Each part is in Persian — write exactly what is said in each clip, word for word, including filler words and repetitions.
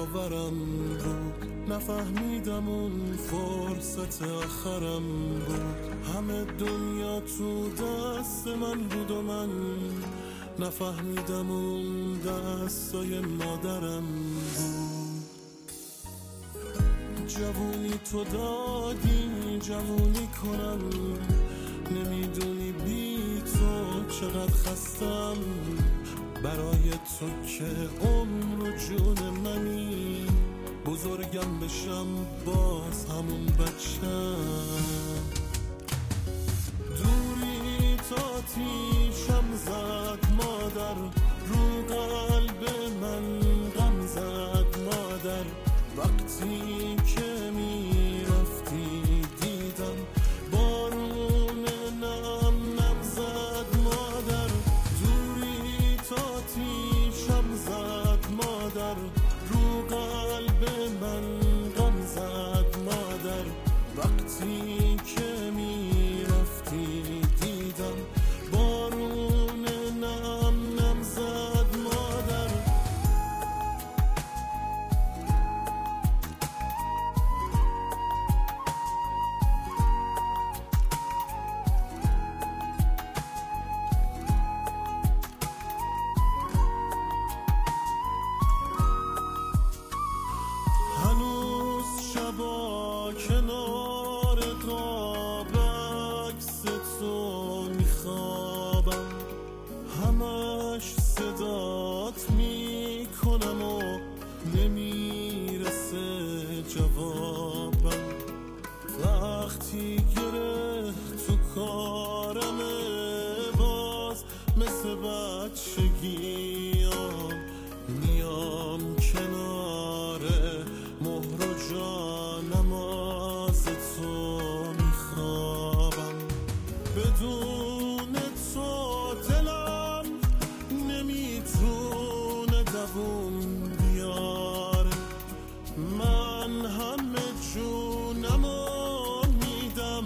باورم بود، نفهمیدم اون فرصت آخرم بود. همه دنیا تو دست من بود و من نفهمیدم اون دستای مادرم بود. جوونی تو دادی جوونی کنم، نمیدونی بی تو چقدر خستم. برای تو که عمر و جون منی، بزرگم بشم باز همون بچم. دوری تا تیشم زد مادر، رو قلب من غم زد مادر. وقتی که میرفتی دیدم بارون نم نم زد مادر. دوری تا تیشم زد مادر، رو قلب من غم زد مادر. وقتی که میرفتی دیدم بارون نم نم زد مادر. هنوز شبا کنار قاب عکس تو میخوابم، همش صدات میکنم و نمیرسه جوابم. وقتی گره تو کارمه باز مثل بچگیام، میام کنار مهر و جانم از تو میخوابم. بدون تو دلم نمیتونه دووم بیاره. من همه جونمو میدم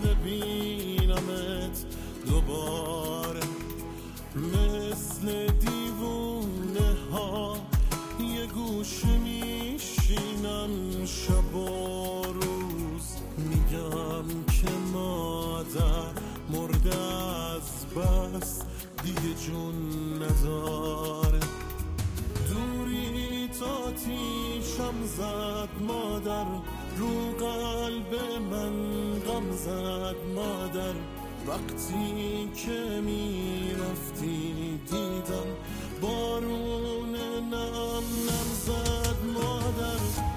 ببینمت دوباره. مثل دیوونه ها یه گوشه میشینم شب و روز، میگم که مادر مرده از بس دیگه جون نداره. دوری تا تیشم زد مادر، رو قلب من غم زد مادر. وقتی که میرفتی دیدم بارون نم نم زد مادر.